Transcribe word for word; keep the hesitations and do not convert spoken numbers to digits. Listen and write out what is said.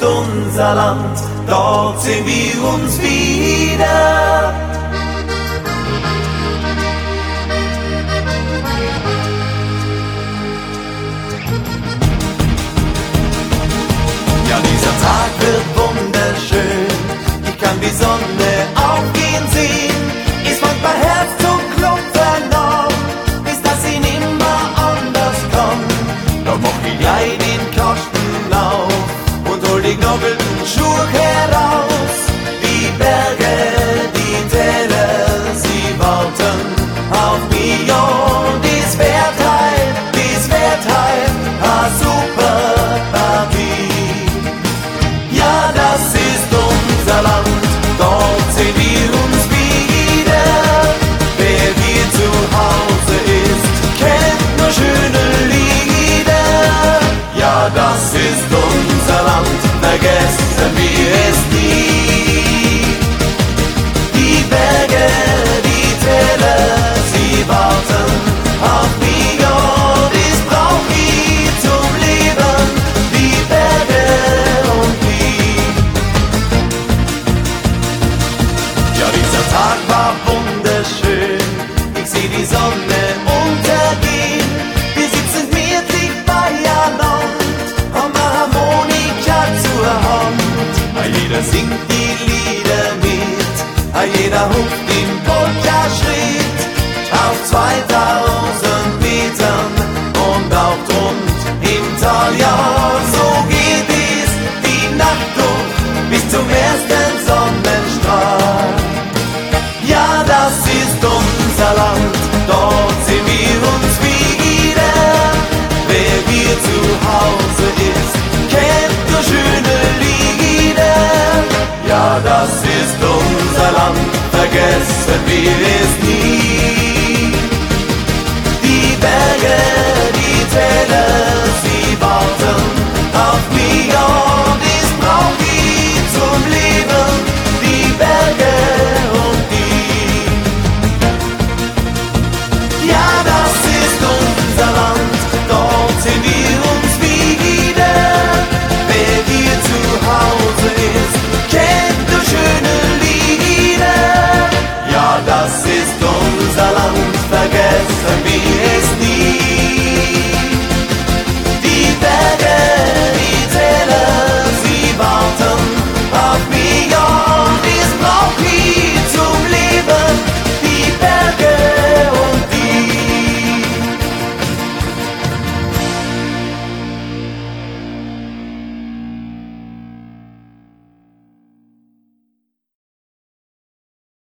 unser Land, dort sehen wir uns wieder. Ja, dieser Tag wird wunderschön, ich kann die Sonne aufgehen sehen, ist manchmal Herz zum Klopfen noch, bis dass sie nimmer anders kommt. Doch mach ich gleich den Kasten auf und hol die knobbelten Schuhe heraus. Die Berge, die Täler, sie warten auf mich und dies wird heil, dies wird heil, a super Partie. Ja, das ist unser Land, dort sehen wir uns wieder. Wer hier zu Hause ist, kennt nur schöne Lieder. Ja, das ist unser Land, vergessen wir es nie. Die Berge, die Täler, sie warten auf mich und ich brauch ich zum Leben. Die Berge und mich. Ja, dieser Tag war wunderschön, ich seh die Sonne untergehen. Wir sitzen gemütlich beieinander, haben eine Harmonika zur Hand. Jeder singt die Lieder mit, jeder hupft den Polka-Schritt auf zweitausend Metern und auch rund im Tal. Ja, so geht es die Nacht durch bis zum ersten Sonnenstrahl. Ja, das ist unser Land, dort sehen wir uns wieder. Wer hier zu Hause ist, kennt nur schöne Lieder. Ja, das ist unser Land, vergessen wir